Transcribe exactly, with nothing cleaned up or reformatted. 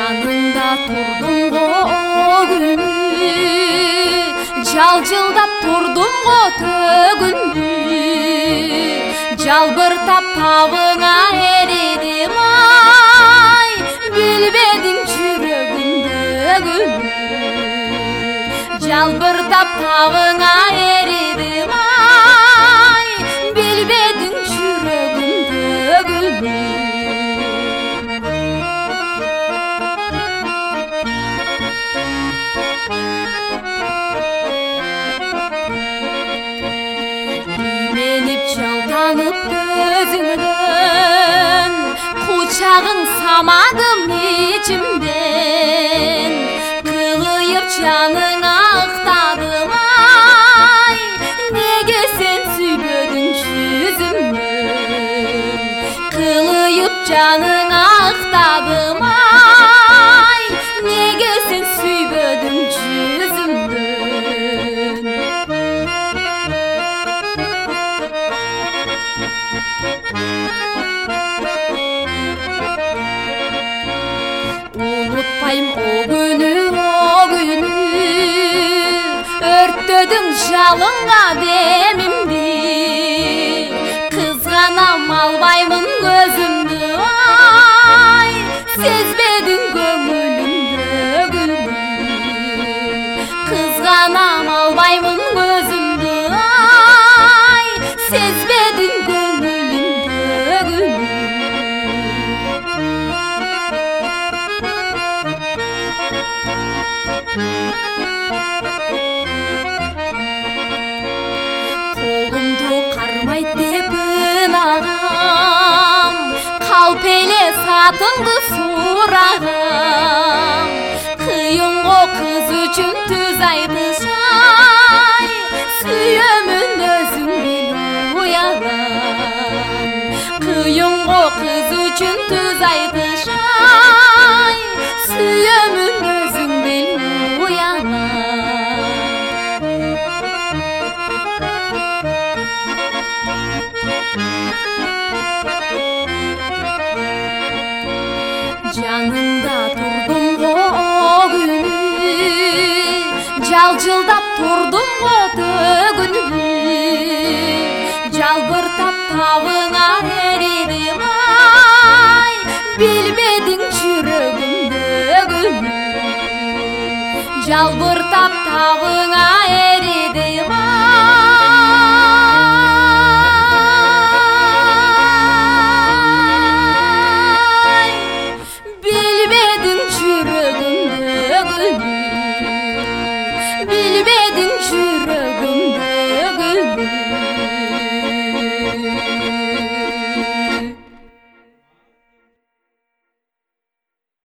Жаныңда тұрдым го күні, жалжылдап тұрдым го төгүнү, жалбыртап табыңа эредим ай, билбедиң жүрөгүмдөгүнү, жалбыртап табыңа эредим ай, билбедиң жүрөгүмдөгүнү. Жалданып көзіңден, құшағың самадым içimден, қылыйып жаныңа ықтадым ай, неге сен сүйбедің жүзімнен, қылыйып жаныңа ықтадым ай, неге сен сүйбедің жүзімнен. Unutmayım o günü, o günü, örttüdün жалынға демімді, қызғанам албаймын көзімді ай, сезбедің көңілімдөгүнү, қызғанам албаймын көзімді ай, сезбедің көңілімдөгүнү. Қолымды қармайт деп ынағам, қалпеле сатыңды сұрағам, қиын го қыз үшін түз айтышай, сүйемін өзің мен уялам, қиын го қыз үшін түз айтышай, сүйемін өзің мен уялам. Жаныңда тұрдым го күні, жалжылдап тұрдым го төгүнү, жалбыртап табыңа эредим ай, билбедиң жүрөгүмдөгүнү, жалбыртап табыңа